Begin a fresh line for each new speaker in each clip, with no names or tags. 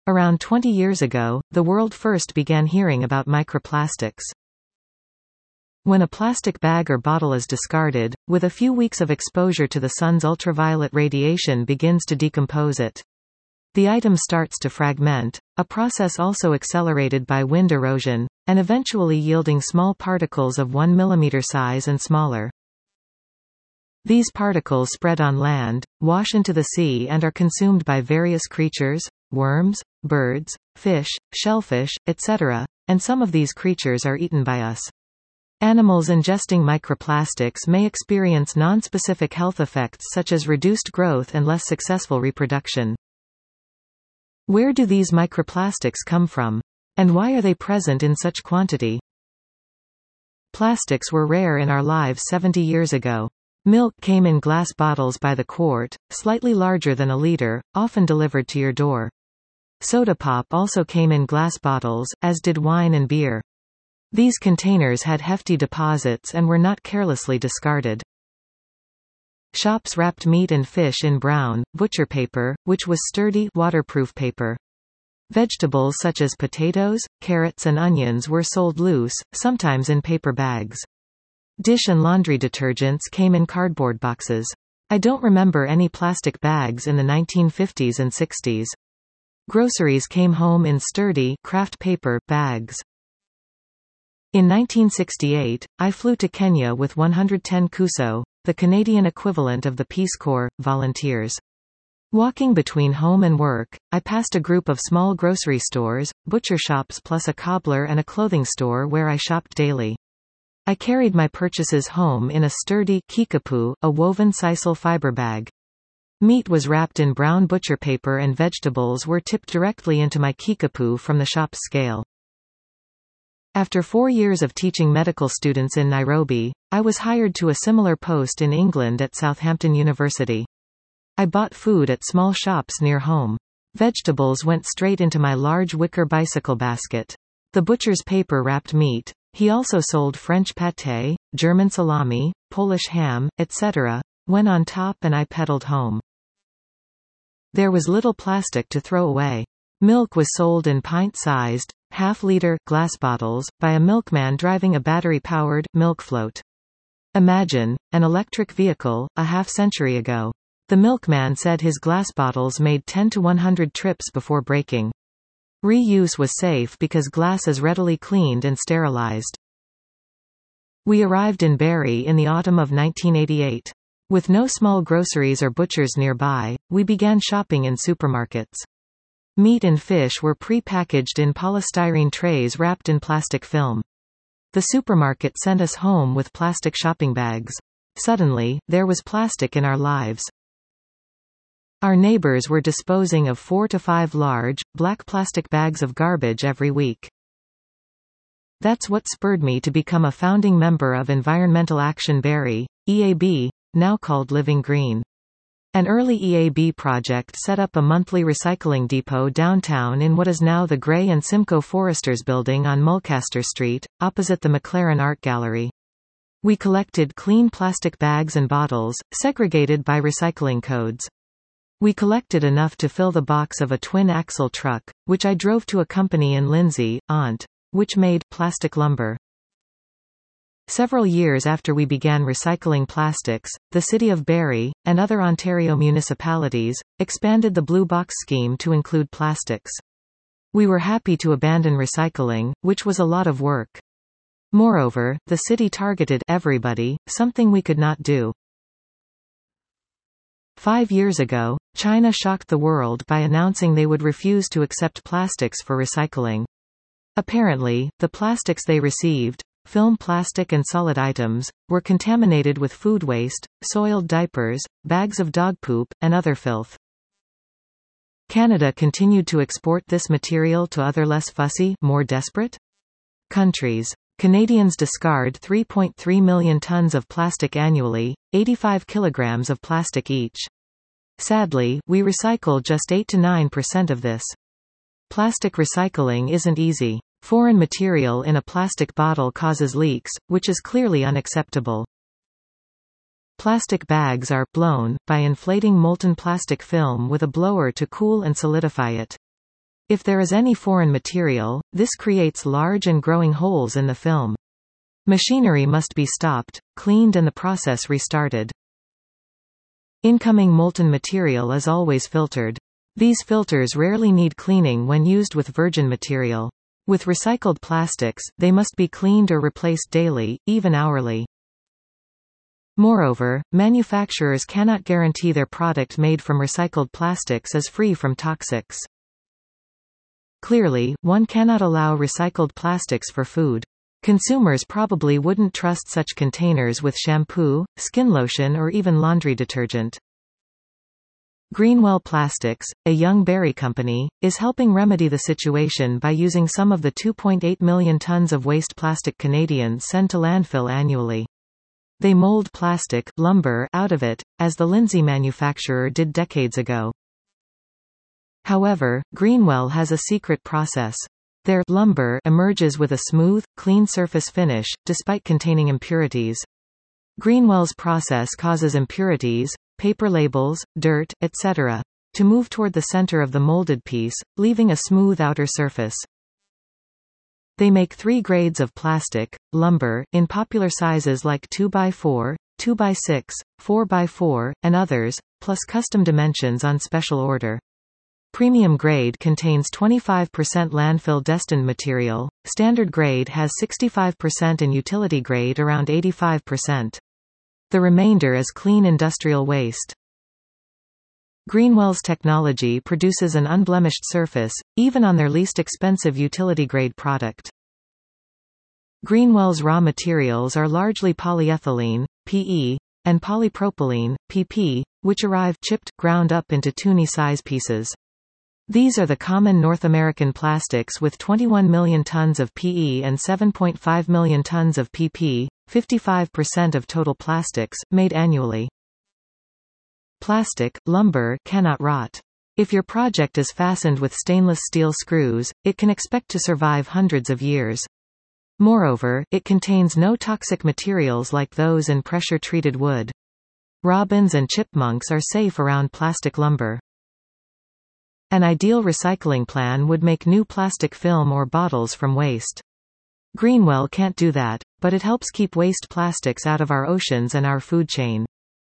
Around 20 years ago, the world first began hearing about microplastics. When a plastic bag or bottle is discarded, with a few weeks of exposure to the sun's ultraviolet radiation begins to decompose it. The item starts to fragment, a process also accelerated by wind erosion, and eventually yielding small particles of 1 mm size and smaller. These particles spread on land, wash into the sea and are consumed by various creatures, worms, birds, fish, shellfish, etc., and some of these creatures are eaten by us. Animals ingesting microplastics may experience non-specific health effects such as reduced growth and less successful reproduction. Where do these microplastics come from? And why are they present in such quantity? Plastics were rare in our lives 70 years ago. Milk came in glass bottles by the quart, slightly larger than a liter, often delivered to your door. Soda pop also came in glass bottles, as did wine and beer. These containers had hefty deposits and were not carelessly discarded. Shops wrapped meat and fish in brown, butcher paper, which was sturdy, waterproof paper. Vegetables such as potatoes, carrots and onions were sold loose, sometimes in paper bags. Dish and laundry detergents came in cardboard boxes. I don't remember any plastic bags in the 1950s and 60s. Groceries came home in sturdy, craft paper bags. In 1968, I flew to Kenya with 110 Kuso, the Canadian equivalent of the Peace Corps, volunteers. Walking between home and work, I passed a group of small grocery stores, butcher shops plus a cobbler and a clothing store where I shopped daily. I carried my purchases home in a sturdy kikapu, a woven sisal fiber bag. Meat was wrapped in brown butcher paper and vegetables were tipped directly into my kikapu from the shop's scale. After 4 years of teaching medical students in Nairobi, I was hired to a similar post in England at Southampton University. I bought food at small shops near home. Vegetables went straight into my large wicker bicycle basket. The butcher's paper wrapped meat. He also sold French pâté, German salami, Polish ham, etc., went on top and I pedaled home. There was little plastic to throw away. Milk was sold in pint-sized, half-liter, glass bottles, by a milkman driving a battery-powered, milk float. Imagine, an electric vehicle, a half-century ago. The milkman said his glass bottles made 10 to 100 trips before breaking. Reuse was safe because glass is readily cleaned and sterilized. We arrived in Barrie in the autumn of 1988. With no small groceries or butchers nearby, we began shopping in supermarkets. Meat and fish were pre-packaged in polystyrene trays wrapped in plastic film. The supermarket sent us home with plastic shopping bags. Suddenly, there was plastic in our lives. Our neighbors were disposing of 4 to 5 large, black plastic bags of garbage every week. That's what spurred me to become a founding member of Environmental Action Barrie, EAB, now called Living Green. An early EAB project set up a monthly recycling depot downtown in what is now the Gray and Simcoe Foresters building on Mulcaster Street, opposite the McLaren Art Gallery. We collected clean plastic bags and bottles, segregated by recycling codes. We collected enough to fill the box of a twin-axle truck, which I drove to a company in Lindsay, Ont, which made plastic lumber. Several years after we began recycling plastics, the City of Barrie, and other Ontario municipalities, expanded the Blue Box scheme to include plastics. We were happy to abandon recycling, which was a lot of work. Moreover, the city targeted everybody, something we could not do. 5 years ago, China shocked the world by announcing they would refuse to accept plastics for recycling. Apparently, the plastics they received, film plastic and solid items, were contaminated with food waste, soiled diapers, bags of dog poop, and other filth. Canada continued to export this material to other less fussy, more desperate countries. Canadians discard 3.3 million tons of plastic annually, 85 kilograms of plastic each. Sadly, we recycle just 8 to 9% of this. Plastic recycling isn't easy. Foreign material in a plastic bottle causes leaks, which is clearly unacceptable. Plastic bags are blown by inflating molten plastic film with a blower to cool and solidify it. If there is any foreign material, this creates large and growing holes in the film. Machinery must be stopped, cleaned and the process restarted. Incoming molten material is always filtered. These filters rarely need cleaning when used with virgin material. With recycled plastics, they must be cleaned or replaced daily, even hourly. Moreover, manufacturers cannot guarantee their product made from recycled plastics is free from toxics. Clearly, one cannot allow recycled plastics for food. Consumers probably wouldn't trust such containers with shampoo, skin lotion or even laundry detergent. Greenwell Plastics, a young Barrie company, is helping remedy the situation by using some of the 2.8 million tons of waste plastic Canadians send to landfill annually. They mold plastic, lumber, out of it, as the Lindsay manufacturer did decades ago. However, Greenwell has a secret process. Their lumber emerges with a smooth, clean surface finish, despite containing impurities. Greenwell's process causes impurities, paper labels, dirt, etc., to move toward the center of the molded piece, leaving a smooth outer surface. They make 3 grades of plastic, lumber, in popular sizes like 2x4, 2x6, 4x4, and others, plus custom dimensions on special order. Premium grade contains 25% landfill-destined material, standard grade has 65% and utility grade around 85%. The remainder is clean industrial waste. Greenwell's technology produces an unblemished surface, even on their least expensive utility-grade product. Greenwell's raw materials are largely polyethylene, PE, and polypropylene, PP, which arrive chipped, ground up into toonie-size pieces. These are the common North American plastics with 21 million tons of PE and 7.5 million tons of PP, 55% of total plastics, made annually. Plastic, lumber, cannot rot. If your project is fastened with stainless steel screws, it can expect to survive hundreds of years. Moreover, it contains no toxic materials like those in pressure-treated wood. Robins and chipmunks are safe around plastic lumber. An ideal recycling plan would make new plastic film or bottles from waste. Greenwell can't do that, but it helps keep waste plastics out of our oceans and our food chain.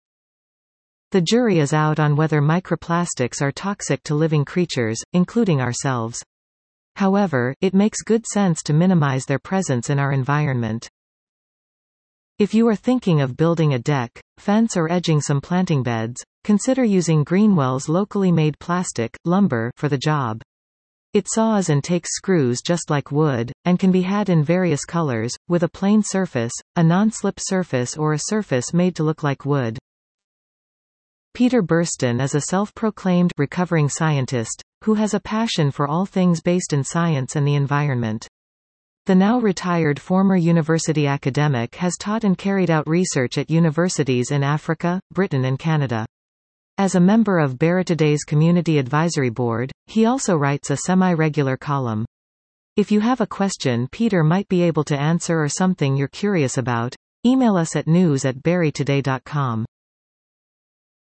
The jury is out on whether microplastics are toxic to living creatures, including ourselves. However, it makes good sense to minimize their presence in our environment. If you are thinking of building a deck, fence or edging some planting beds, consider using Greenwell's locally made plastic, lumber, for the job. It saws and takes screws just like wood, and can be had in various colors, with a plain surface, a non-slip surface or a surface made to look like wood. Peter Burston is a self-proclaimed recovering scientist, who has a passion for all things based in science and the environment. The now retired former university academic has taught and carried out research at universities in Africa, Britain and Canada. As a member of Barrie Today's Community Advisory Board, he also writes a semi-regular column. If you have a question Peter might be able to answer or something you're curious about, email us at news@barrietoday.com.